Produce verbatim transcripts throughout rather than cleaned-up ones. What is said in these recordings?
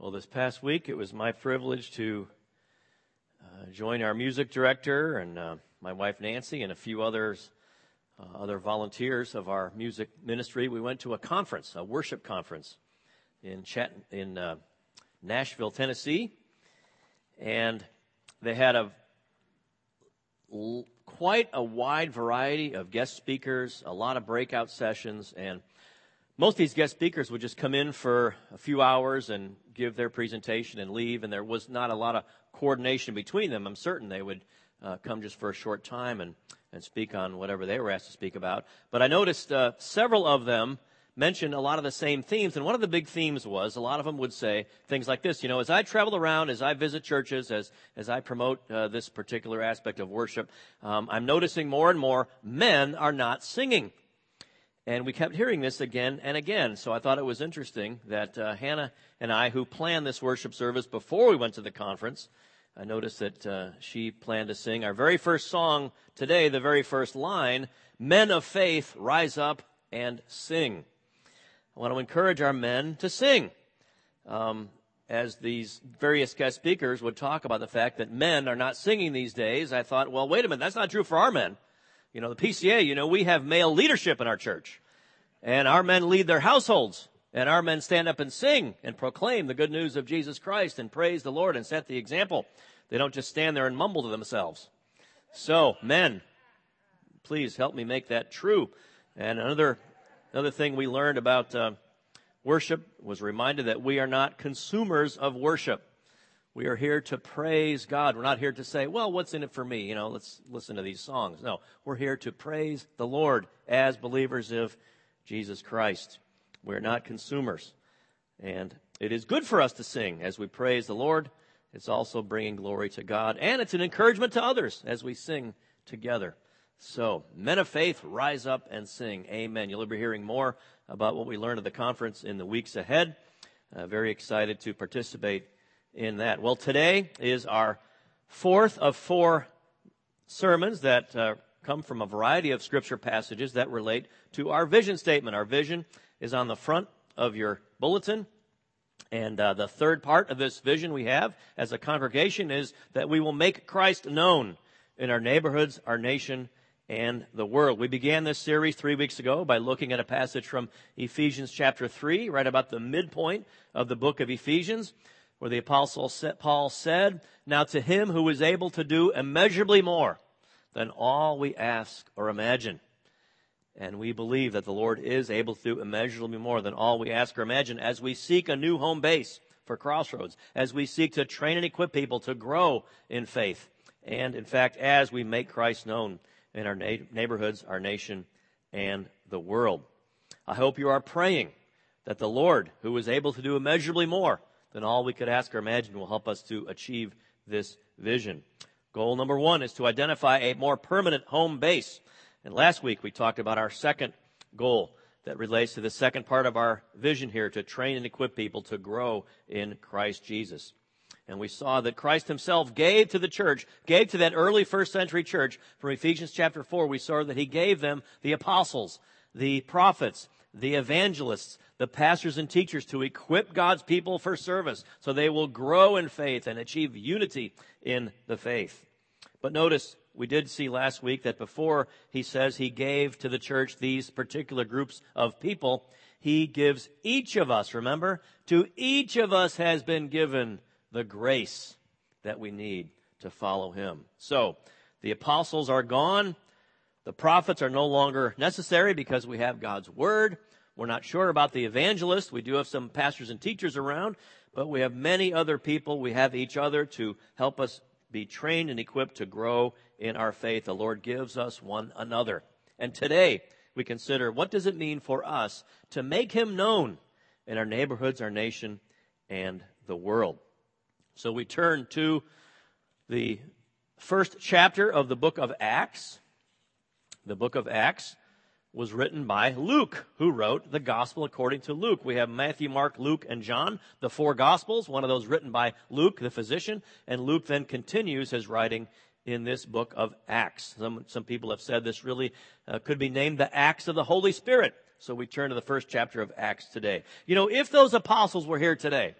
Well, this past week, it was my privilege to uh, join our music director and uh, my wife Nancy and a few others, uh, other volunteers of our music ministry. We went to a conference, a worship conference in Chat in uh, Nashville, Tennessee, and they had a l- quite a wide variety of guest speakers, a lot of breakout sessions, and most of these guest speakers would just come in for a few hours and give their presentation and leave, and there was not a lot of coordination between them. I'm certain they would uh, come just for a short time and, and speak on whatever they were asked to speak about. But I noticed uh, several of them mentioned a lot of the same themes, and one of the big themes was a lot of them would say things like this. You know, as I travel around, as I visit churches, as, as I promote uh, this particular aspect of worship, um, I'm noticing more and more men are not singing. And we kept hearing this again and again. So I thought it was interesting that uh, Hannah and I, who planned this worship service before we went to the conference, I noticed that uh, she planned to sing our very first song today, the very first line, "Men of Faith, Rise Up and Sing." I want to encourage our men to sing. Um, as these various guest speakers would talk about the fact that men are not singing these days, I thought, well, wait a minute, that's not true for our men. You know, the P C A, you know, we have male leadership in our church. And our men lead their households. And our men stand up and sing and proclaim the good news of Jesus Christ and praise the Lord and set the example. They don't just stand there and mumble to themselves. So, men, please help me make that true. And another another thing we learned about uh, worship was reminded that we are not consumers of worship. We are here to praise God. We're not here to say, well, what's in it for me? You know, let's listen to these songs. No, we're here to praise the Lord as believers of Jesus Christ. We're not consumers. And it is good for us to sing as we praise the Lord. It's also bringing glory to God. And it's an encouragement to others as we sing together. So, men of faith, rise up and sing. Amen. You'll be hearing more about what we learned at the conference in the weeks ahead. Uh, very excited to participate in that. Well, today is our fourth of four sermons that uh, come from a variety of scripture passages that relate to our vision statement. Our vision is on the front of your bulletin. And uh, the third part of this vision we have as a congregation is that we will make Christ known in our neighborhoods, our nation, and the world. We began this series three weeks ago by looking at a passage from Ephesians chapter three, right about the midpoint of the book of Ephesians, where the Apostle Paul said, "Now to him who is able to do immeasurably more than all we ask or imagine." And we believe that the Lord is able to do immeasurably more than all we ask or imagine as we seek a new home base for Crossroads, as we seek to train and equip people to grow in faith, and in fact, as we make Christ known in our na- neighborhoods, our nation, and the world. I hope you are praying that the Lord, who is able to do immeasurably more than all we could ask or imagine, will help us to achieve this vision. Goal number one is to identify a more permanent home base. And last week we talked about our second goal that relates to the second part of our vision here, to train and equip people to grow in Christ Jesus. And we saw that Christ himself gave to the church, gave to that early first century church. From Ephesians chapter four, we saw that he gave them the apostles, the prophets, the evangelists, the pastors and teachers to equip God's people for service so they will grow in faith and achieve unity in the faith. But notice, we did see last week that before he says he gave to the church these particular groups of people, he gives each of us, remember, to each of us has been given the grace that we need to follow him. So, the apostles are gone. The prophets are no longer necessary because we have God's word. We're not sure about the evangelists. We do have some pastors and teachers around, but we have many other people. We have each other to help us be trained and equipped to grow in our faith. The Lord gives us one another. And today, we consider, what does it mean for us to make him known in our neighborhoods, our nation, and the world? So we turn to the first chapter of the book of Acts. The book of Acts was written by Luke, who wrote the gospel according to Luke. We have Matthew, Mark, Luke, and John, the four gospels, one of those written by Luke, the physician, and Luke then continues his writing in this book of Acts. Some, some people have said this really uh, could be named the Acts of the Holy Spirit. So we turn to the first chapter of Acts today. You know, if those apostles were here today,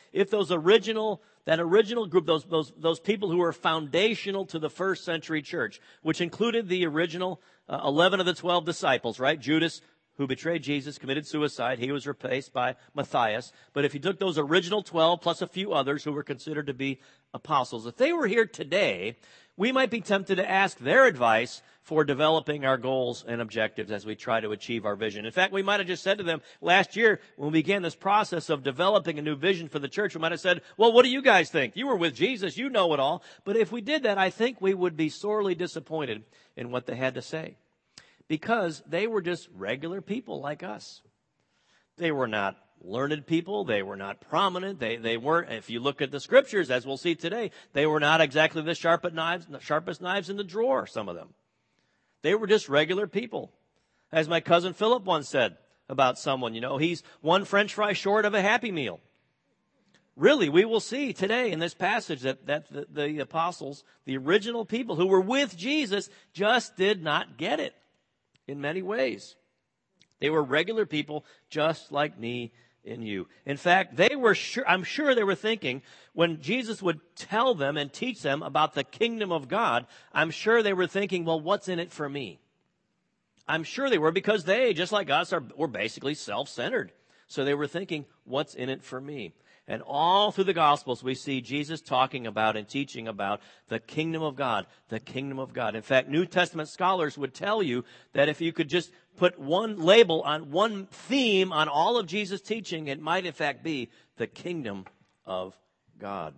if those original, that original group, those, those, those people who were foundational to the first century church, which included the original uh, eleven of the twelve disciples, right? Judas, who betrayed Jesus, committed suicide. He was replaced by Matthias. But if you took those original twelve plus a few others who were considered to be apostles, if they were here today, we might be tempted to ask their advice for developing our goals and objectives as we try to achieve our vision. In fact, we might have just said to them last year when we began this process of developing a new vision for the church, we might have said, well, what do you guys think? You were with Jesus. You know it all. But if we did that, I think we would be sorely disappointed in what they had to say, because they were just regular people like us. They were not learned people. They were not prominent. They, they weren't, if you look at the scriptures, as we'll see today, they were not exactly the sharpest knives, the sharpest knives in the drawer, some of them. They were just regular people. As my cousin Philip once said about someone, you know, he's one French fry short of a Happy Meal. Really, we will see today in this passage that, that the, the apostles, the original people who were with Jesus, just did not get it in many ways. They were regular people just like me and you. In fact, they were sure, I'm sure they were thinking when Jesus would tell them and teach them about the kingdom of God, I'm sure they were thinking, well, what's in it for me? I'm sure they were, because they, just like us, are were basically self-centered. So they were thinking, what's in it for me? And all through the Gospels, we see Jesus talking about and teaching about the kingdom of God, the kingdom of God. In fact, New Testament scholars would tell you that if you could just put one label on one theme on all of Jesus' teaching, it might in fact be the kingdom of God.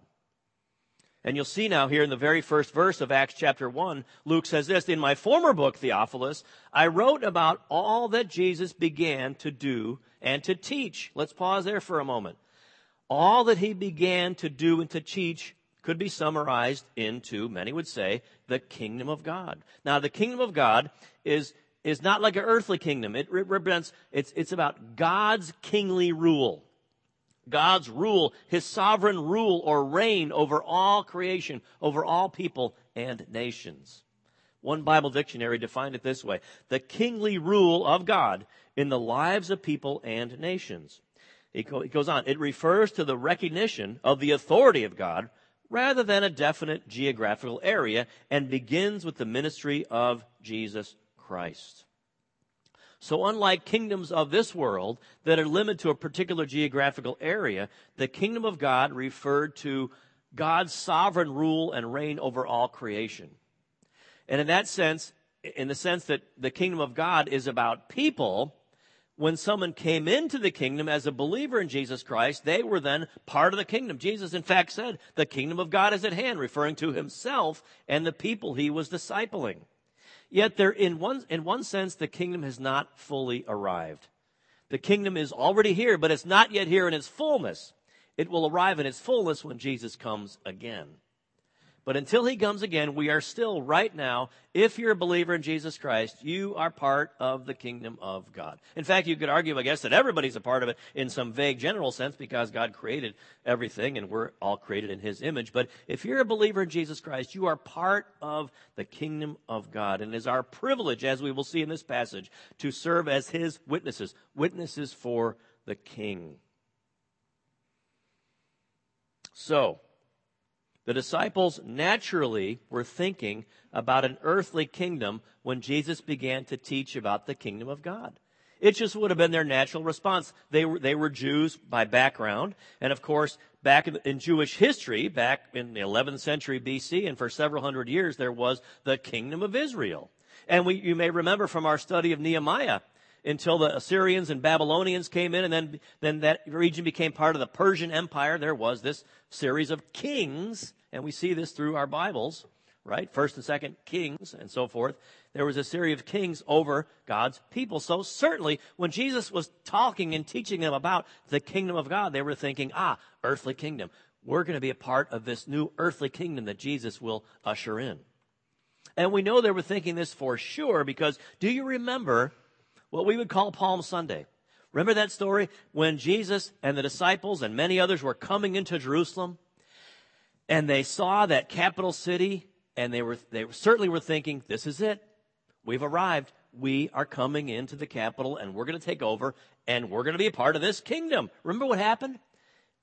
And you'll see now here in the very first verse of Acts chapter one, Luke says this, in my former book, Theophilus, I wrote about all that Jesus began to do and to teach. Let's pause there for a moment. All that he began to do and to teach could be summarized into, many would say, the kingdom of God. Now, the kingdom of God is, is not like an earthly kingdom. It represents, it's, it's about God's kingly rule. God's rule, his sovereign rule or reign over all creation, over all people and nations. One Bible dictionary defined it this way: the kingly rule of God in the lives of people and nations. It goes on. It refers to the recognition of the authority of God rather than a definite geographical area, and begins with the ministry of Jesus Christ. So unlike kingdoms of this world that are limited to a particular geographical area, the kingdom of God referred to God's sovereign rule and reign over all creation. And in that sense, in the sense that the kingdom of God is about people, when someone came into the kingdom as a believer in Jesus Christ, they were then part of the kingdom. Jesus, in fact, said, the kingdom of God is at hand, referring to himself and the people he was discipling. Yet there, in one, in one sense, the kingdom has not fully arrived. The kingdom is already here, but it's not yet here in its fullness. It will arrive in its fullness when Jesus comes again. But until he comes again, we are still right now, if you're a believer in Jesus Christ, you are part of the kingdom of God. In fact, you could argue, I guess, that everybody's a part of it in some vague general sense, because God created everything and we're all created in his image. But if you're a believer in Jesus Christ, you are part of the kingdom of God. And it is our privilege, as we will see in this passage, to serve as his witnesses, witnesses for the King. So, the disciples naturally were thinking about an earthly kingdom when Jesus began to teach about the kingdom of God. It just would have been their natural response. They were, they were Jews by background. And of course, back in, in Jewish history, back in the eleventh century B C, and for several hundred years, there was the kingdom of Israel. And we, you may remember from our study of Nehemiah, until the Assyrians and Babylonians came in, and then, then that region became part of the Persian Empire, there was this series of kings, and we see this through our Bibles, right? First and second kings and so forth. There was a series of kings over God's people. So certainly when Jesus was talking and teaching them about the kingdom of God, they were thinking, ah, earthly kingdom. We're going to be a part of this new earthly kingdom that Jesus will usher in. And we know they were thinking this for sure, because do you remember what we would call Palm Sunday? Remember that story when Jesus and the disciples and many others were coming into Jerusalem, and they saw that capital city, and they were they certainly were thinking, this is it. We've arrived. We are coming into the capital, and we're going to take over, and we're going to be a part of this kingdom. Remember what happened?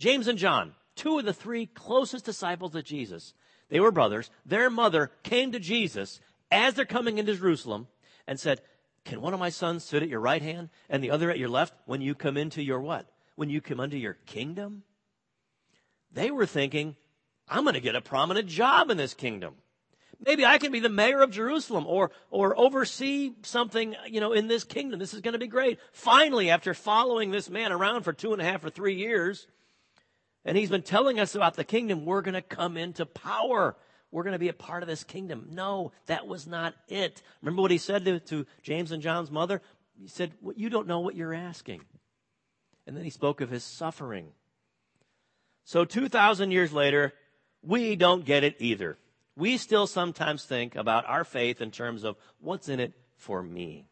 James and John, two of the three closest disciples of Jesus, they were brothers. Their mother came to Jesus as they're coming into Jerusalem and said, can one of my sons sit at your right hand and the other at your left when you come into your what? When you come into your kingdom? They were thinking, I'm going to get a prominent job in this kingdom. Maybe I can be the mayor of Jerusalem or or oversee something, you know, in this kingdom. This is going to be great. Finally, after following this man around for two and a half or three years, and he's been telling us about the kingdom, we're going to come into power. We're going to be a part of this kingdom. No, that was not it. Remember what he said to, to James and John's mother? He said, well, you don't know what you're asking. And then he spoke of his suffering. So two thousand years later, we don't get it either. We still sometimes think about our faith in terms of what's in it for me.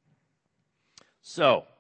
So,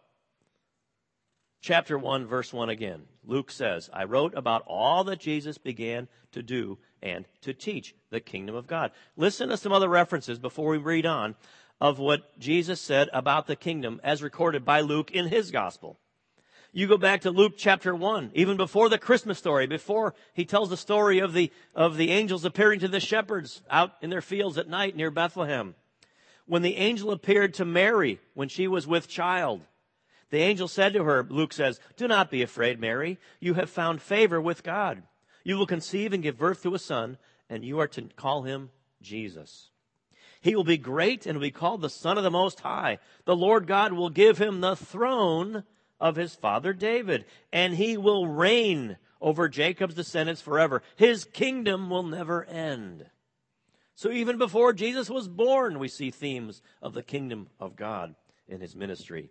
chapter one, verse one again. Luke says, I wrote about all that Jesus began to do and to teach, the kingdom of God. Listen to some other references before we read on of what Jesus said about the kingdom as recorded by Luke in his gospel. You go back to Luke chapter one, even before the Christmas story, before he tells the story of the, of the angels appearing to the shepherds out in their fields at night near Bethlehem. When the angel appeared to Mary when she was with child, the angel said to her, Luke says, do not be afraid, Mary. You have found favor with God. You will conceive and give birth to a son, and you are to call him Jesus. He will be great and will be called the Son of the Most High. The Lord God will give him the throne of his father David, and he will reign over Jacob's descendants forever. His kingdom will never end. So even before Jesus was born, we see themes of the kingdom of God in his ministry.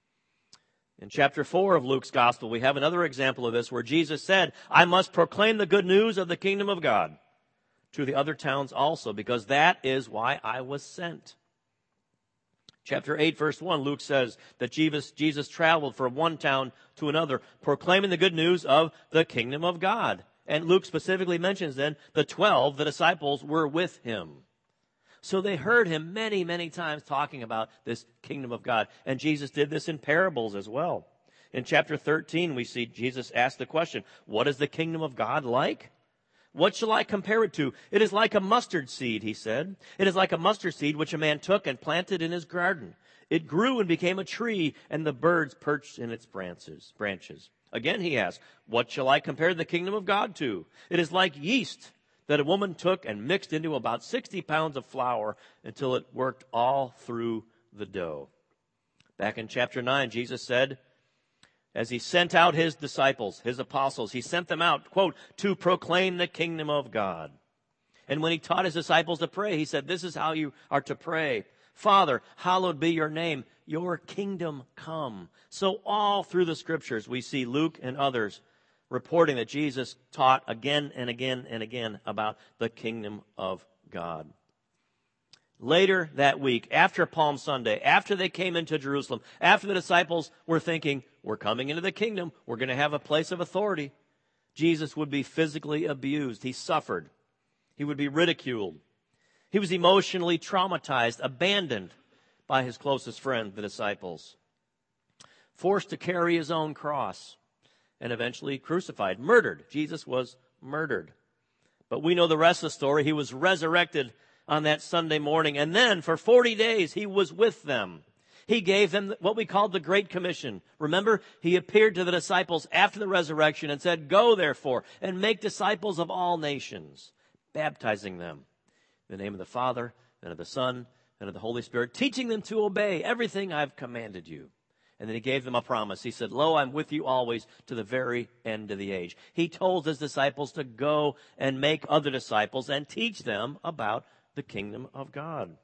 In chapter four of Luke's gospel, we have another example of this where Jesus said, I must proclaim the good news of the kingdom of God to the other towns also, because that is why I was sent. Chapter eight, verse one, Luke says that Jesus, Jesus traveled from one town to another, proclaiming the good news of the kingdom of God. And Luke specifically mentions then the twelve, the disciples, were with him. So they heard him many, many times talking about this kingdom of God. And Jesus did this in parables as well. In chapter thirteen, we see Jesus ask the question, what is the kingdom of God like? What shall I compare it to? It is like a mustard seed, he said. It is like a mustard seed which a man took and planted in his garden. It grew and became a tree, and the birds perched in its branches. branches. Again he asked, what shall I compare the kingdom of God to? It is like yeast that a woman took and mixed into about sixty pounds of flour until it worked all through the dough. Back in chapter nine, Jesus said, as he sent out his disciples, his apostles, he sent them out, quote, to proclaim the kingdom of God. And when he taught his disciples to pray, he said, this is how you are to pray. Father, hallowed be your name. Your kingdom come. So all through the scriptures, we see Luke and others reporting that Jesus taught again and again and again about the kingdom of God. Later that week, after Palm Sunday, after they came into Jerusalem, after the disciples were thinking, we're coming into the kingdom, we're going to have a place of authority, Jesus would be physically abused. He suffered. He would be ridiculed. He was emotionally traumatized, abandoned by his closest friends, the disciples, forced to carry his own cross, and eventually crucified, murdered. Jesus was murdered. But we know the rest of the story. He was resurrected on that Sunday morning. And then for forty days, he was with them. He gave them what we called the Great Commission. Remember, he appeared to the disciples after the resurrection and said, go therefore and make disciples of all nations, baptizing them in the name of the Father and of the Son and of the Holy Spirit, teaching them to obey everything I've commanded you. And then he gave them a promise. He said, lo, I'm with you always to the very end of the age. He told his disciples to go and make other disciples and teach them about the kingdom of God.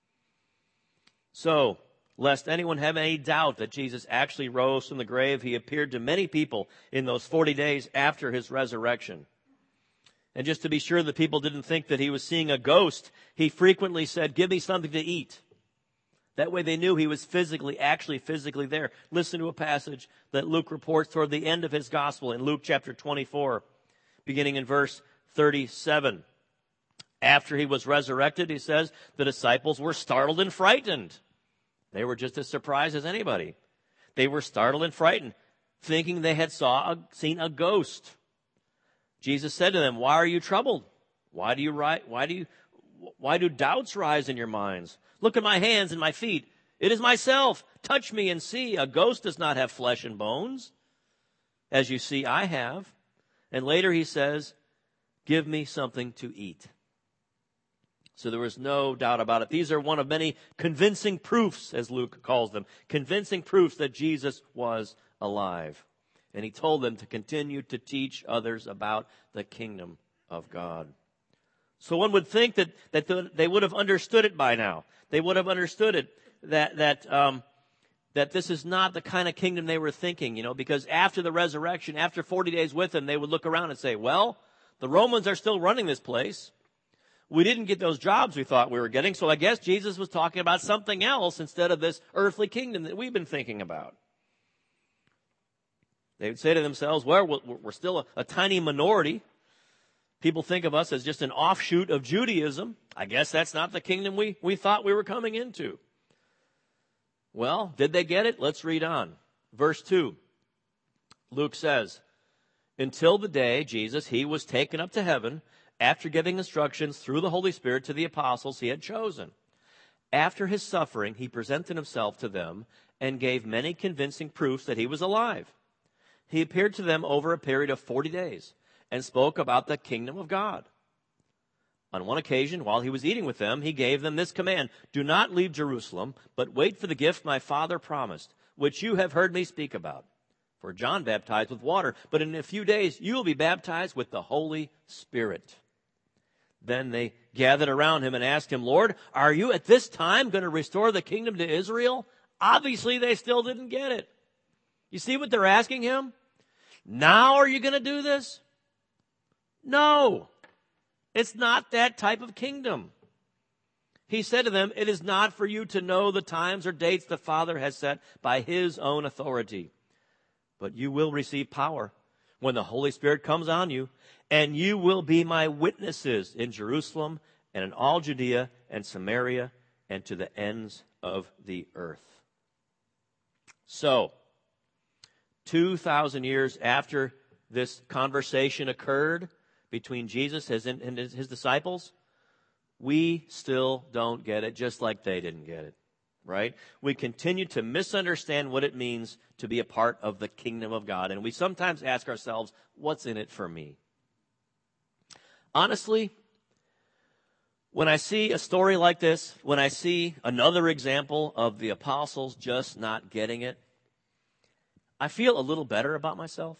So, lest anyone have any doubt that Jesus actually rose from the grave, he appeared to many people in those forty days after his resurrection. And just to be sure that people didn't think that he was seeing a ghost, he frequently said, give me something to eat. That way they knew he was physically, actually physically there. Listen to a passage that Luke reports toward the end of his gospel in Luke chapter twenty-four, beginning in verse thirty-seven. After he was resurrected, he says, the disciples were startled and frightened. They were just as surprised as anybody. They were startled and frightened. thinking they had saw a, seen a ghost. Jesus said to them, "Why are you troubled? Why do you ri- why do you why do doubts rise in your minds? Look at my hands and my feet. It is myself. Touch me and see. A ghost does not have flesh and bones, as you see I have." And later he says, "Give me something to eat." So there was no doubt about it. These are one of many convincing proofs, as Luke calls them, convincing proofs that Jesus was alive. And he told them to continue to teach others about the kingdom of God. So one would think that, that the, they would have understood it by now. They would have understood it, that, that, um, that this is not the kind of kingdom they were thinking, you know, because after the resurrection, after forty days with him, they would look around and say, well, the Romans are still running this place. We didn't get those jobs we thought we were getting, so I guess Jesus was talking about something else instead of this earthly kingdom that we've been thinking about. They would say to themselves, well, we're still a, a tiny minority. People think of us as just an offshoot of Judaism. I guess that's not the kingdom we, we thought we were coming into. Well, did they get it? Let's read on. Verse two. Luke says, "Until the day Jesus, he was taken up to heaven, after giving instructions through the Holy Spirit to the apostles he had chosen. After his suffering, he presented himself to them and gave many convincing proofs that he was alive. He appeared to them over a period of forty days and spoke about the kingdom of God. On one occasion, while he was eating with them, he gave them this command: 'Do not leave Jerusalem, but wait for the gift my Father promised, which you have heard me speak about. For John baptized with water, but in a few days you will be baptized with the Holy Spirit.' Then they gathered around him and asked him, 'Lord, are you at this time going to restore the kingdom to Israel?' Obviously, they still didn't get it. You see what they're asking him? Now are you going to do this? No, it's not that type of kingdom. He said to them, 'It is not for you to know the times or dates the Father has set by his own authority. But you will receive power when the Holy Spirit comes on you, and you will be my witnesses in Jerusalem and in all Judea and Samaria and to the ends of the earth.'" So, two thousand years after this conversation occurred between Jesus and his disciples, we still don't get it, just like they didn't get it, right? We continue to misunderstand what it means to be a part of the kingdom of God, and we sometimes ask ourselves, what's in it for me? Honestly, when I see a story like this, when I see another example of the apostles just not getting it, I feel a little better about myself.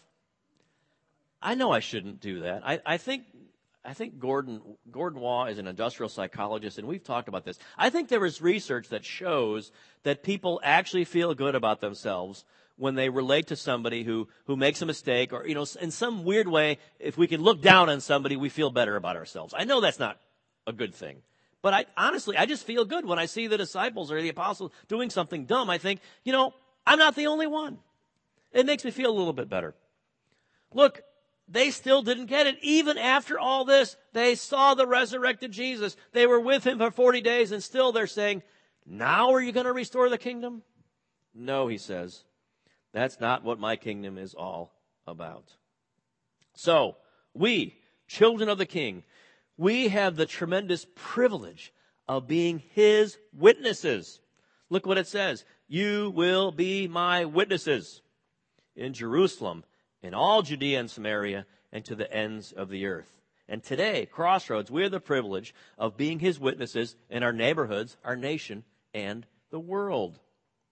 I know I shouldn't do that. I, I think I think Gordon Gordon Waugh is an industrial psychologist, and we've talked about this. I think there is research that shows that people actually feel good about themselves when they relate to somebody who, who makes a mistake, or, you know, in some weird way, if we can look down on somebody, we feel better about ourselves. I know that's not a good thing. But I honestly, I just feel good when I see the disciples or the apostles doing something dumb. I think, you know, I'm not the only one. It makes me feel a little bit better. Look, they still didn't get it. Even after all this, they saw the resurrected Jesus. They were with him for forty days, and still they're saying, now are you going to restore the kingdom? No, he says. That's not what my kingdom is all about. So, we, children of the King, we have the tremendous privilege of being his witnesses. Look what it says. You will be my witnesses in Jerusalem, in all Judea and Samaria, and to the ends of the earth. And today, Crossroads, we have the privilege of being his witnesses in our neighborhoods, our nation, and the world.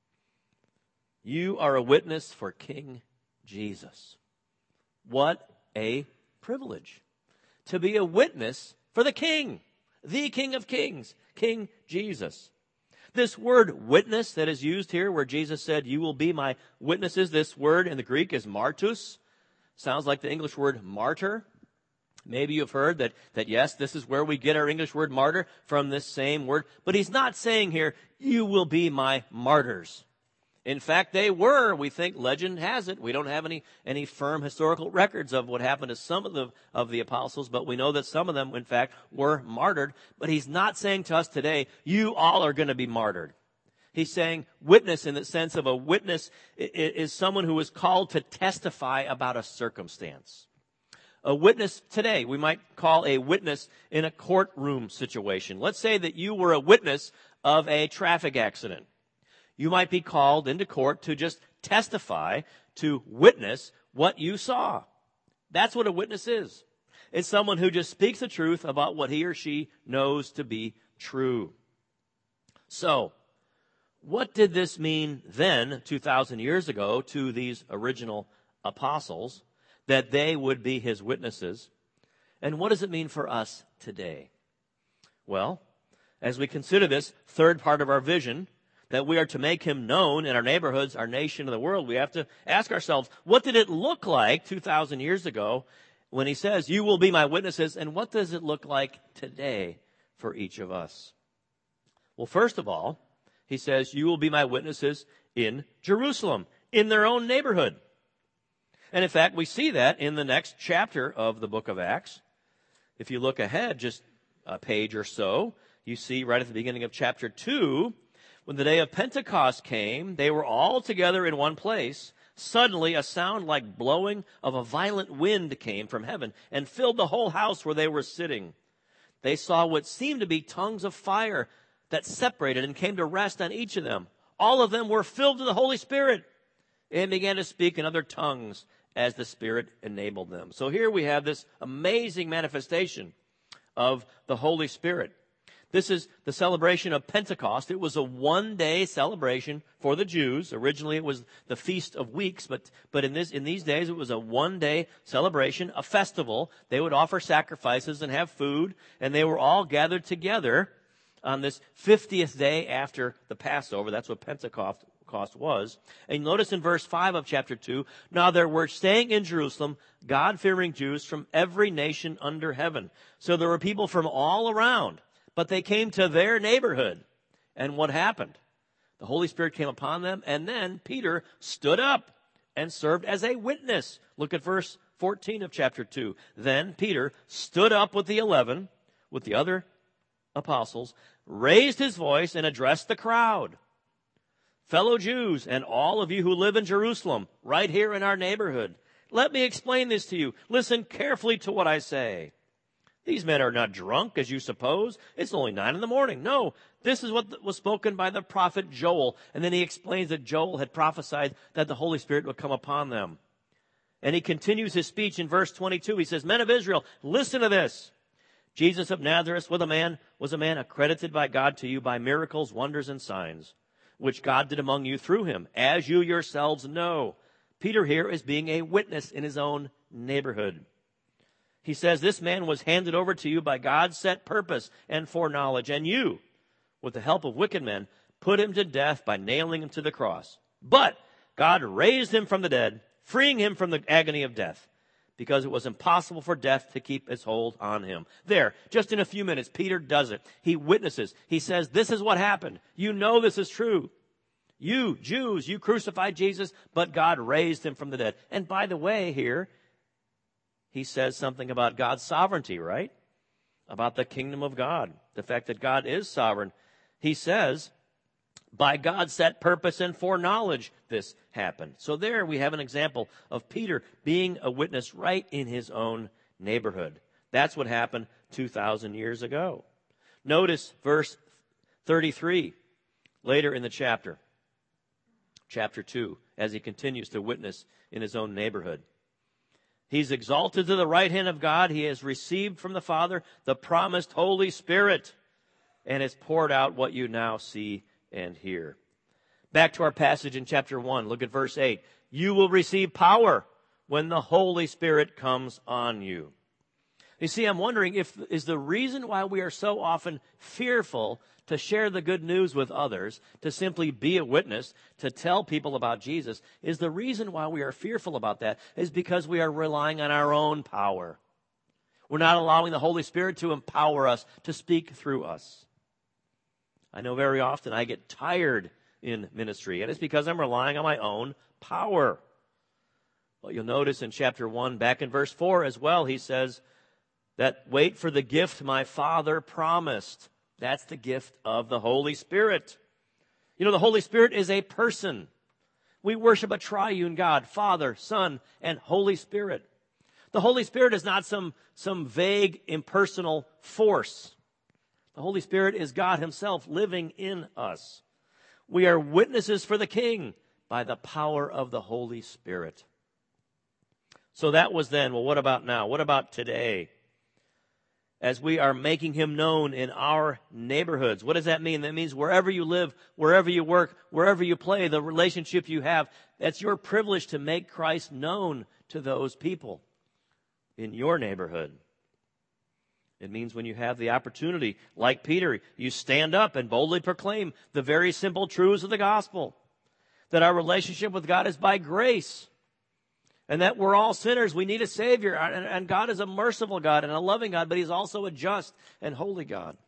You are a witness for King Jesus. What a privilege to be a witness for the King, the King of Kings, King Jesus. This word witness that is used here, where Jesus said, you will be my witnesses, this word in the Greek is martus. Sounds like the English word martyr. Maybe you've heard that, that yes, this is where we get our English word martyr, from this same word. But he's not saying here, you will be my martyrs. In fact, they were. We think legend has it. We don't have any, any firm historical records of what happened to some of the, of the apostles, but we know that some of them, in fact, were martyred. But he's not saying to us today, you all are going to be martyred. He's saying witness in the sense of a witness is someone who is called to testify about a circumstance. A witness today, we might call a witness in a courtroom situation. Let's say that you were a witness of a traffic accident. You might be called into court to just testify, to witness what you saw. That's what a witness is. It's someone who just speaks the truth about what he or she knows to be true. So, what did this mean then, two thousand years ago, to these original apostles, that they would be his witnesses? And what does it mean for us today? Well, as we consider this third part of our vision, that we are to make him known in our neighborhoods, our nation, and the world, we have to ask ourselves, what did it look like two thousand years ago when he says, you will be my witnesses, and what does it look like today for each of us? Well, first of all, he says, you will be my witnesses in Jerusalem, in their own neighborhood. And in fact, we see that in the next chapter of the book of Acts. If you look ahead just a page or so, you see right at the beginning of chapter two, when the day of Pentecost came, they were all together in one place. Suddenly, a sound like blowing of a violent wind came from heaven and filled the whole house where they were sitting. They saw what seemed to be tongues of fire that separated and came to rest on each of them. All of them were filled with the Holy Spirit and began to speak in other tongues as the Spirit enabled them. So here we have this amazing manifestation of the Holy Spirit. This is the celebration of Pentecost. It was a one-day celebration for the Jews. Originally, it was the Feast of Weeks, but but in this in these days, it was a one-day celebration, a festival. They would offer sacrifices and have food, and they were all gathered together on this fiftieth day after the Passover. That's what Pentecost was. And notice in verse five of chapter two, now there were staying in Jerusalem God-fearing Jews from every nation under heaven. So there were people from all around. But they came to their neighborhood. And what happened? The Holy Spirit came upon them, and then Peter stood up and served as a witness. Look at verse fourteen of chapter two. Then Peter stood up with the eleven, with the other apostles, raised his voice and addressed the crowd. Fellow Jews, and all of you who live in Jerusalem, right here in our neighborhood, let me explain this to you. Listen carefully to what I say. These men are not drunk, as you suppose. It's only nine in the morning. No, this is what was spoken by the prophet Joel. And then he explains that Joel had prophesied that the Holy Spirit would come upon them. And he continues his speech in verse twenty-two. He says, Men of Israel, listen to this. Jesus of Nazareth was a man, was a man accredited by God to you by miracles, wonders, and signs, which God did among you through him, as you yourselves know. Peter here is being a witness in his own neighborhood. He says, this man was handed over to you by God's set purpose and foreknowledge, and you, with the help of wicked men, put him to death by nailing him to the cross. But God raised him from the dead, freeing him from the agony of death, because it was impossible for death to keep its hold on him. There, just in a few minutes, Peter does it. He witnesses. He says, this is what happened. You know this is true. You, Jews, you crucified Jesus, but God raised him from the dead. And by the way, here, he says something about God's sovereignty, right? About the kingdom of God, the fact that God is sovereign. He says, by God's set purpose and foreknowledge, this happened. So there we have an example of Peter being a witness right in his own neighborhood. That's what happened two thousand years ago. Notice verse thirty-three, later in the chapter, chapter two, as he continues to witness in his own neighborhood. He's exalted to the right hand of God. He has received from the Father the promised Holy Spirit and has poured out what you now see and hear. Back to our passage in chapter one. Look at verse eight. You will receive power when the Holy Spirit comes on you. You see, I'm wondering if is the reason why we are so often fearful to share the good news with others, to simply be a witness, to tell people about Jesus, is the reason why we are fearful about that is because we are relying on our own power. We're not allowing the Holy Spirit to empower us, to speak through us. I know very often I get tired in ministry, and it's because I'm relying on my own power. Well, you'll notice in chapter one, back in verse four as well, he says that wait for the gift my Father promised. That's the gift of the Holy Spirit. You know, the Holy Spirit is a person. We worship a triune God, Father, Son, and Holy Spirit. The Holy Spirit is not some, some vague, impersonal force. The Holy Spirit is God himself living in us. We are witnesses for the King by the power of the Holy Spirit. So that was then. Well, what about now? What about today? As we are making him known in our neighborhoods. What does that mean? That means wherever you live, wherever you work, wherever you play, the relationship you have, that's your privilege to make Christ known to those people in your neighborhood. It means when you have the opportunity, like Peter, you stand up and boldly proclaim the very simple truths of the gospel. That our relationship with God is by grace. And that we're all sinners. We need a Savior. And God is a merciful God and a loving God, but he's also a just and holy God.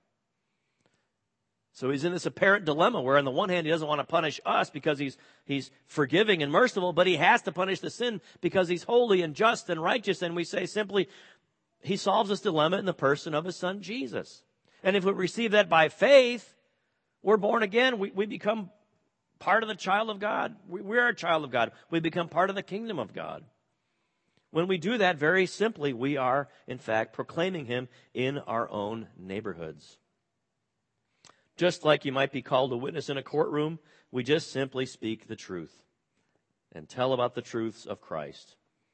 So he's in this apparent dilemma where on the one hand he doesn't want to punish us because he's, he's forgiving and merciful, but he has to punish the sin because he's holy and just and righteous. And we say simply, he solves this dilemma in the person of his son, Jesus. And if we receive that by faith, we're born again. We, we become part of the child of God. We, we're a child of God. We become part of the kingdom of God. When we do that, very simply, we are, in fact, proclaiming him in our own neighborhoods. Just like you might be called a witness in a courtroom, we just simply speak the truth and tell about the truths of Christ.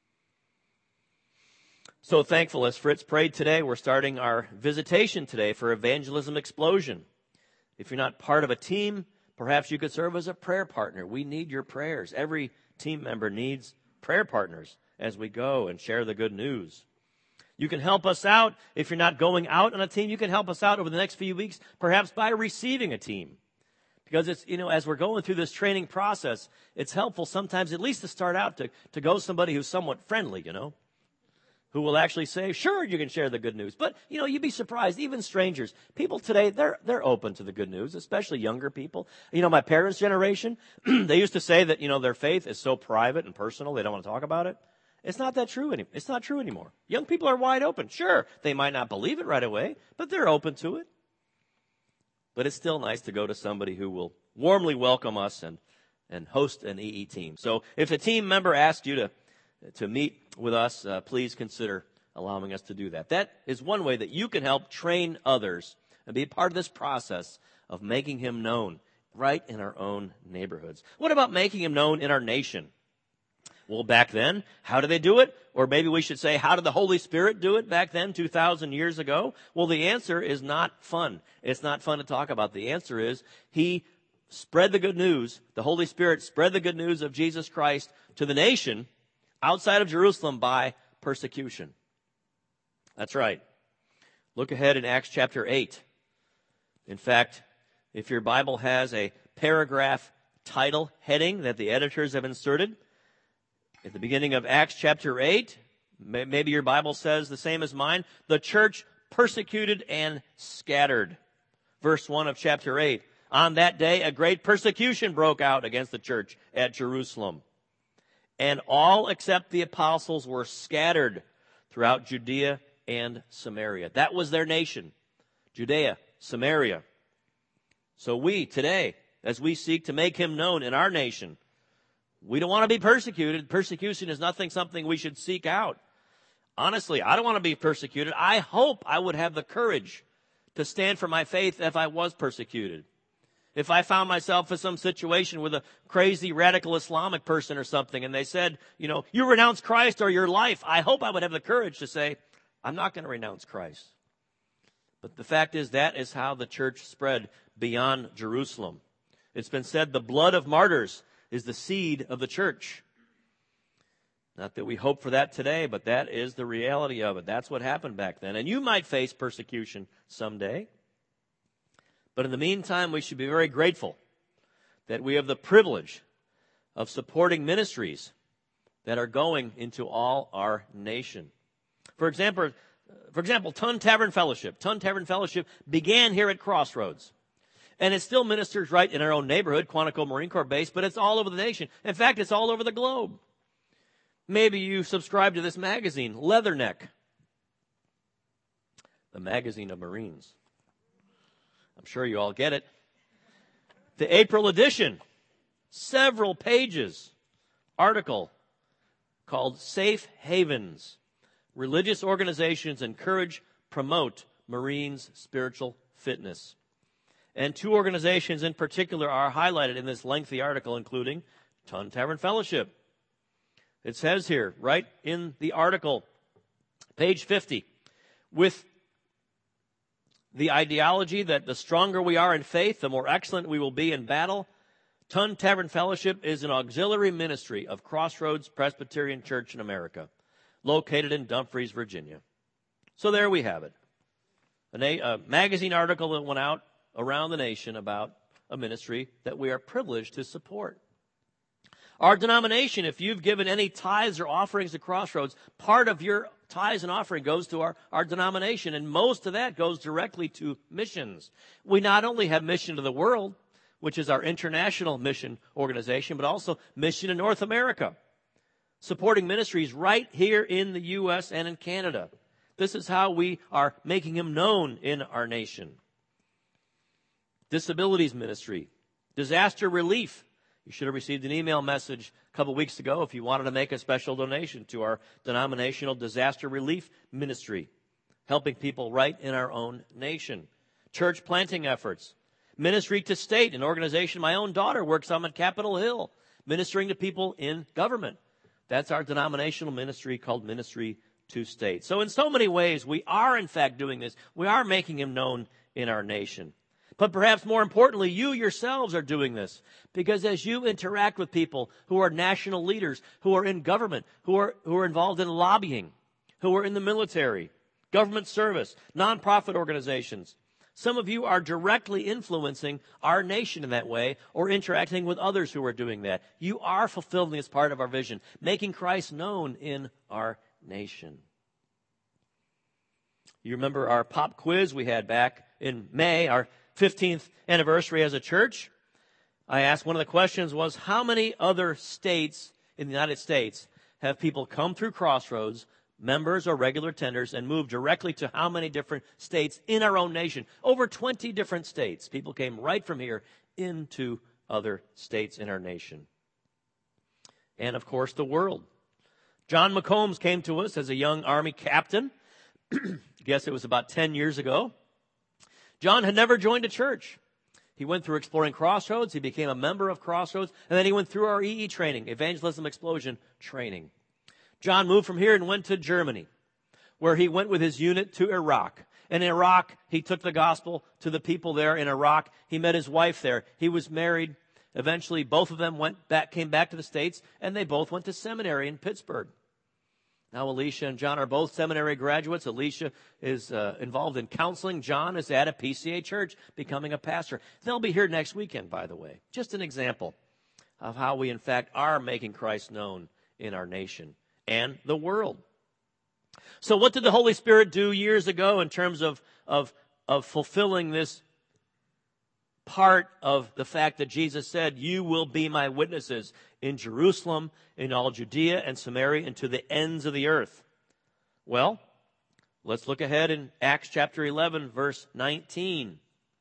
So thankful, as Fritz prayed today, we're starting our visitation today for Evangelism Explosion. If you're not part of a team, perhaps you could serve as a prayer partner. We need your prayers. Every team member needs prayer partners as we go and share the good news. You can help us out. If you're not going out on a team, you can help us out over the next few weeks, perhaps by receiving a team. Because it's, you know, as we're going through this training process, it's helpful sometimes at least to start out to, to go somebody who's somewhat friendly, you know, who will actually say, sure, you can share the good news. But, you know, you'd be surprised, even strangers. People today, they're they're open to the good news, especially younger people. You know, my parents' generation, they used to say that, you know, their faith is so private and personal, they don't want to talk about it. It's not that true anymore. It's not true anymore. Young people are wide open. Sure, they might not believe it right away, but they're open to it. But it's still nice to go to somebody who will warmly welcome us and, and host an E E team. So if a team member asks you to to meet with us, uh, please consider allowing us to do that. That is one way that you can help train others and be a part of this process of making him known right in our own neighborhoods. What about making him known in our nation? Well, back then, how did they do it? Or maybe we should say, how did the Holy Spirit do it back then, two thousand years ago? Well, the answer is not fun. It's not fun to talk about. The answer is he spread the good news. The Holy Spirit spread the good news of Jesus Christ to the nation outside of Jerusalem by persecution. That's right. Look ahead in Acts chapter eight. In fact, if your Bible has a paragraph title heading that the editors have inserted, at the beginning of Acts chapter eight, maybe your Bible says the same as mine, the church persecuted and scattered. Verse one of chapter eight. On that day, a great persecution broke out against the church at Jerusalem. And all except the apostles were scattered throughout Judea and Samaria. That was their nation, Judea, Samaria. So we, today, as we seek to make him known in our nation, we don't want to be persecuted. Persecution is nothing something we should seek out. Honestly, I don't want to be persecuted. I hope I would have the courage to stand for my faith if I was persecuted. If I found myself in some situation with a crazy radical Islamic person or something and they said, you know, you renounce Christ or your life, I hope I would have the courage to say, I'm not going to renounce Christ. But the fact is that is how the church spread beyond Jerusalem. It's been said the blood of martyrs is the seed of the church. Not that we hope for that today, but that is the reality of it. That's what happened back then. And you might face persecution someday. But in the meantime, we should be very grateful that we have the privilege of supporting ministries that are going into all our nation. For example, for example, Ton Tavern Fellowship. Ton Tavern Fellowship began here at Crossroads. And it still ministers right in our own neighborhood, Quantico Marine Corps base, but it's all over the nation. In fact, it's all over the globe. Maybe you subscribe to this magazine, Leatherneck, the magazine of Marines. I'm sure you all get it. The April edition, several pages article called Safe Havens. Religious organizations encourage, promote Marines' spiritual fitness. And two organizations in particular are highlighted in this lengthy article, including Ton Tavern Fellowship. It says here, right in the article, page fifty, with the ideology that the stronger we are in faith, the more excellent we will be in battle, Ton Tavern Fellowship is an auxiliary ministry of Crossroads Presbyterian Church in America, located in Dumfries, Virginia. So there we have it. A, na- a magazine article that went out around the nation about a ministry that we are privileged to support. Our denomination, if you've given any tithes or offerings to Crossroads, part of your tithes and offering goes to our, our denomination, and most of that goes directly to missions. We not only have Mission to the World, which is our international mission organization, but also Mission in North America, supporting ministries right here in the U S and in Canada. This is how we are making him known in our nation. Disabilities ministry, disaster relief. You should have received an email message a couple weeks ago if you wanted to make a special donation to our denominational disaster relief ministry, helping people right in our own nation. Church planting efforts. Ministry to State, an organization my own daughter works on at Capitol Hill, ministering to people in government. That's our denominational ministry called Ministry to State. So in so many ways, we are in fact doing this. We are making him known in our nation. But perhaps more importantly, you yourselves are doing this, because as you interact with people who are national leaders, who are in government, who are, who are involved in lobbying, who are in the military, government service, nonprofit organizations, some of you are directly influencing our nation in that way or interacting with others who are doing that. You are fulfilling this part of our vision, making Christ known in our nation. You remember our pop quiz we had back in May, our fifteenth anniversary as a church? I asked, one of the questions was, how many other states in the United States have people come through Crossroads, members or regular tenders, and move directly to how many different states in our own nation? Over twenty different states. People came right from here into other states in our nation. And, of course, the world. John McCombs came to us as a young Army captain. I guess it was about ten years ago. John had never joined a church. He went through Exploring Crossroads. He became a member of Crossroads. And then he went through our E E training, Evangelism Explosion training. John moved from here and went to Germany, where he went with his unit to Iraq. And in Iraq, he took the gospel to the people there in Iraq. He met his wife there. He was married. Eventually, both of them went back, came back to the States, and they both went to seminary in Pittsburgh. Now, Alicia and John are both seminary graduates. Alicia is uh, involved in counseling. John is at a P C A church, becoming a pastor. They'll be here next weekend, by the way. Just an example of how we, in fact, are making Christ known in our nation and the world. So what did the Holy Spirit do years ago in terms of, of, of fulfilling this part of the fact that Jesus said, you will be my witnesses in Jerusalem, in all Judea and Samaria, and to the ends of the earth? Well, let's look ahead in Acts chapter eleven, verse nineteen.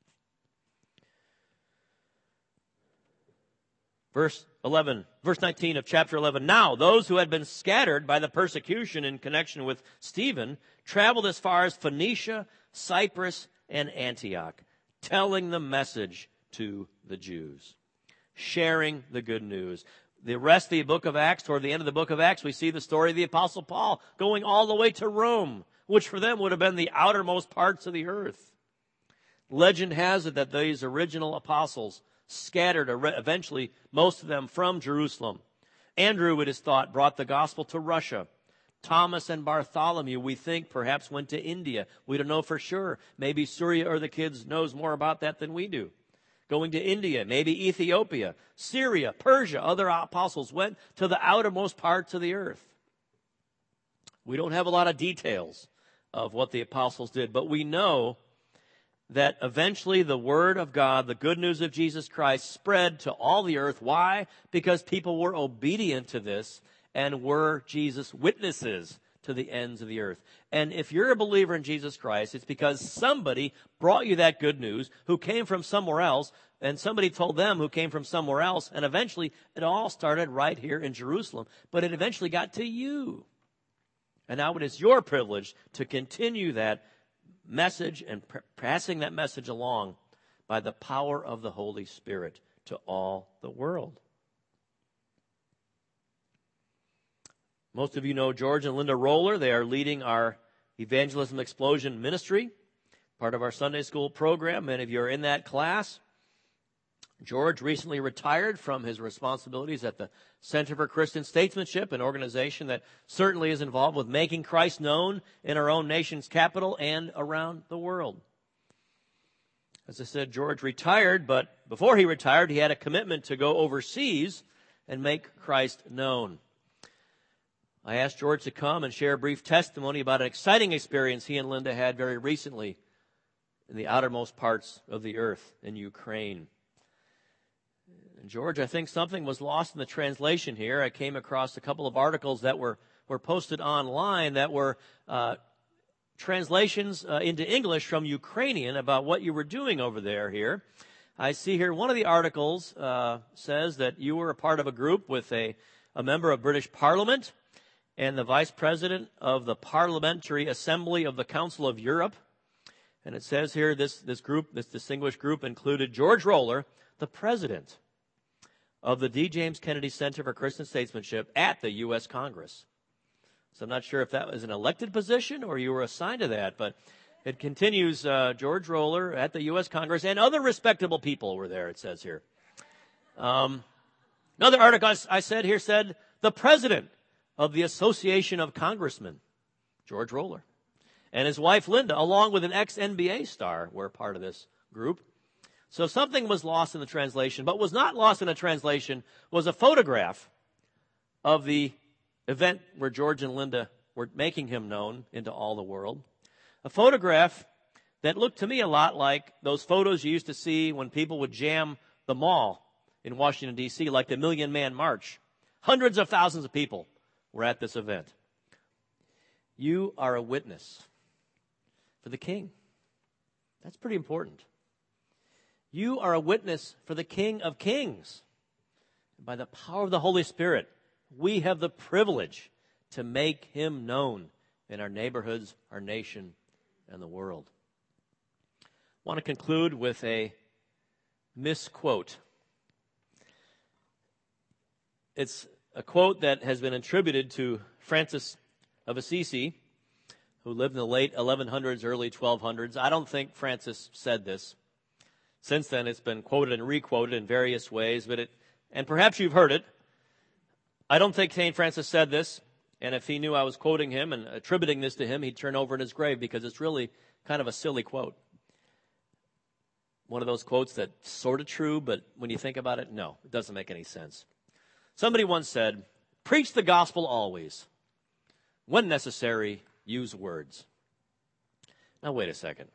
Verse eleven, verse nineteen of chapter eleven. Now, those who had been scattered by the persecution in connection with Stephen traveled as far as Phoenicia, Cyprus, and Antioch, telling the message to the Jews, sharing the good news. The rest of the book of Acts, toward the end of the book of Acts, we see the story of the Apostle Paul going all the way to Rome, which for them would have been the outermost parts of the earth. Legend has it that these original apostles scattered eventually, most of them from Jerusalem. Andrew, it is thought, brought the gospel to Russia. Thomas and Bartholomew, we think, perhaps went to India. We don't know for sure. Maybe Surya or the kids knows more about that than we do. Going to India, maybe Ethiopia, Syria, Persia. Other apostles went to the outermost parts of the earth. We don't have a lot of details of what the apostles did, but we know that eventually the word of God, the good news of Jesus Christ, spread to all the earth. Why? Because people were obedient to this and were Jesus' witnesses to the ends of the earth. And if you're a believer in Jesus Christ, it's because somebody brought you that good news who came from somewhere else, and somebody told them who came from somewhere else, and eventually it all started right here in Jerusalem. But it eventually got to you. And now it is your privilege to continue that message and pr- passing that message along by the power of the Holy Spirit to all the world. Most of you know George and Linda Roller. They are leading our Evangelism Explosion ministry, part of our Sunday school program. Many of you are in that class. George recently retired from his responsibilities at the Center for Christian Statesmanship, an organization that certainly is involved with making Christ known in our own nation's capital and around the world. As I said, George retired, but before he retired, he had a commitment to go overseas and make Christ known. I asked George to come and share a brief testimony about an exciting experience he and Linda had very recently in the outermost parts of the earth in Ukraine. And George, I think something was lost in the translation here. I came across a couple of articles that were, were posted online that were uh, translations uh, into English from Ukrainian about what you were doing over there here. I see here one of the articles uh, says that you were a part of a group with a, a member of British Parliament and the Vice President of the Parliamentary Assembly of the Council of Europe. And it says here this, this group, this distinguished group included George Roller, the President of the D. James Kennedy Center for Christian Statesmanship at the U S Congress. So I'm not sure if that was an elected position or you were assigned to that, but it continues, uh, George Roller at the U S Congress, and other respectable people were there, it says here. Um, another article I, I said here said, the President of the Association of Congressmen, George Roller, and his wife Linda, along with an ex-N B A star, were part of this group. So something was lost in the translation, but was not lost in the translation was a photograph of the event where George and Linda were making him known into all the world. A photograph that looked to me a lot like those photos you used to see when people would jam the mall in Washington, D C, like the Million Man March. Hundreds of thousands of people were at this event. You are a witness for the King. That's pretty important. You are a witness for the King of Kings. By the power of the Holy Spirit, we have the privilege to make him known in our neighborhoods, our nation, and the world. I want to conclude with a misquote. It's a quote that has been attributed to Francis of Assisi, who lived in the late eleven hundreds, early twelve hundreds. I don't think Francis said this. Since then, it's been quoted and requoted in various ways, but it, and perhaps you've heard it. I don't think Saint Francis said this, and if he knew I was quoting him and attributing this to him, he'd turn over in his grave because it's really kind of a silly quote. One of those quotes that's sort of true, but when you think about it, no, it doesn't make any sense. Somebody once said, preach the gospel always. When necessary, use words. Now, wait a second.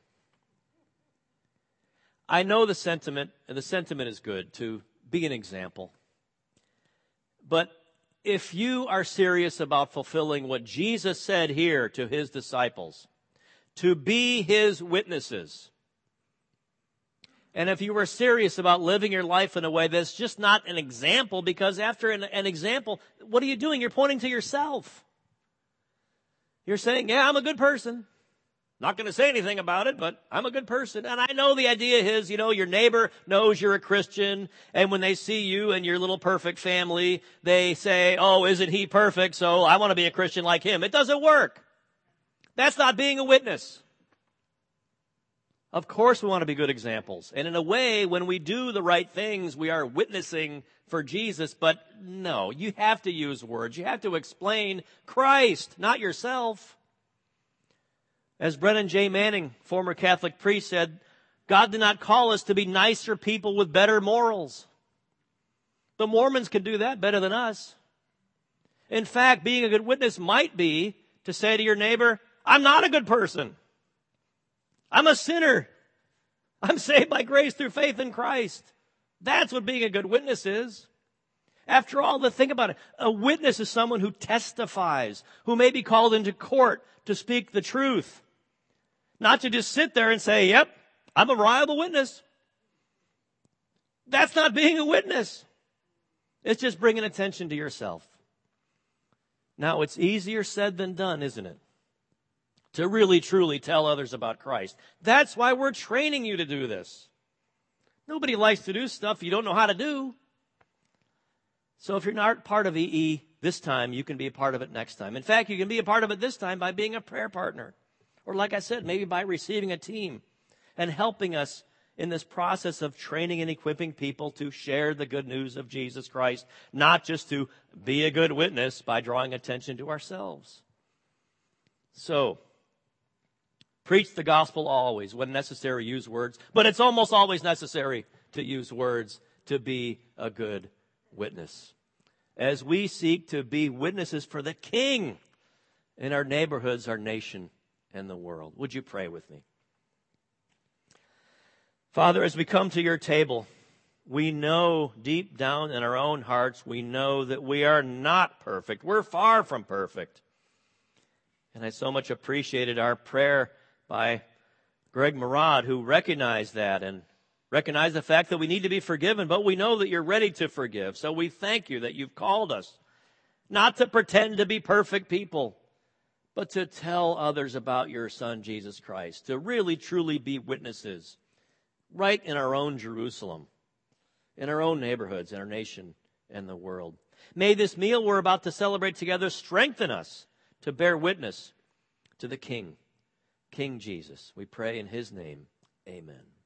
I know the sentiment, and the sentiment is good, to be an example. But if you are serious about fulfilling what Jesus said here to his disciples, to be his witnesses, and if you were serious about living your life in a way that's just not an example, because after an, an example, what are you doing? You're pointing to yourself. You're saying, yeah, I'm a good person. Not going to say anything about it, but I'm a good person. And I know the idea is, you know, your neighbor knows you're a Christian. And when they see you and your little perfect family, they say, oh, isn't he perfect? So I want to be a Christian like him. It doesn't work. That's not being a witness. Of course we want to be good examples. And in a way, when we do the right things, we are witnessing for Jesus. But no, you have to use words. You have to explain Christ, not yourself. As Brennan J. Manning, former Catholic priest, said, God did not call us to be nicer people with better morals. The Mormons can do that better than us. In fact, being a good witness might be to say to your neighbor, I'm not a good person. I'm a sinner. I'm saved by grace through faith in Christ. That's what being a good witness is. After all, to think about it, a witness is someone who testifies, who may be called into court to speak the truth. Not to just sit there and say, yep, I'm a reliable witness. That's not being a witness. It's just bringing attention to yourself. Now, it's easier said than done, isn't it? To really, truly tell others about Christ. That's why we're training you to do this. Nobody likes to do stuff you don't know how to do. So if you're not part of E E this time, you can be a part of it next time. In fact, you can be a part of it this time by being a prayer partner. Or like I said, maybe by receiving a team and helping us in this process of training and equipping people to share the good news of Jesus Christ, not just to be a good witness by drawing attention to ourselves. So, preach the gospel always. When necessary, use words. But it's almost always necessary to use words to be a good witness. As we seek to be witnesses for the King in our neighborhoods, our nation, and the world. Would you pray with me? Father, as we come to your table, we know deep down in our own hearts, we know that we are not perfect. We're far from perfect. And I so much appreciated our prayer by Greg Murad, who recognized that and recognized the fact that we need to be forgiven, but we know that you're ready to forgive. So we thank you that you've called us not to pretend to be perfect people, but to tell others about your Son, Jesus Christ, to really, truly be witnesses right in our own Jerusalem, in our own neighborhoods, in our nation, and the world. May this meal we're about to celebrate together strengthen us to bear witness to the King, King Jesus. We pray in his name, amen.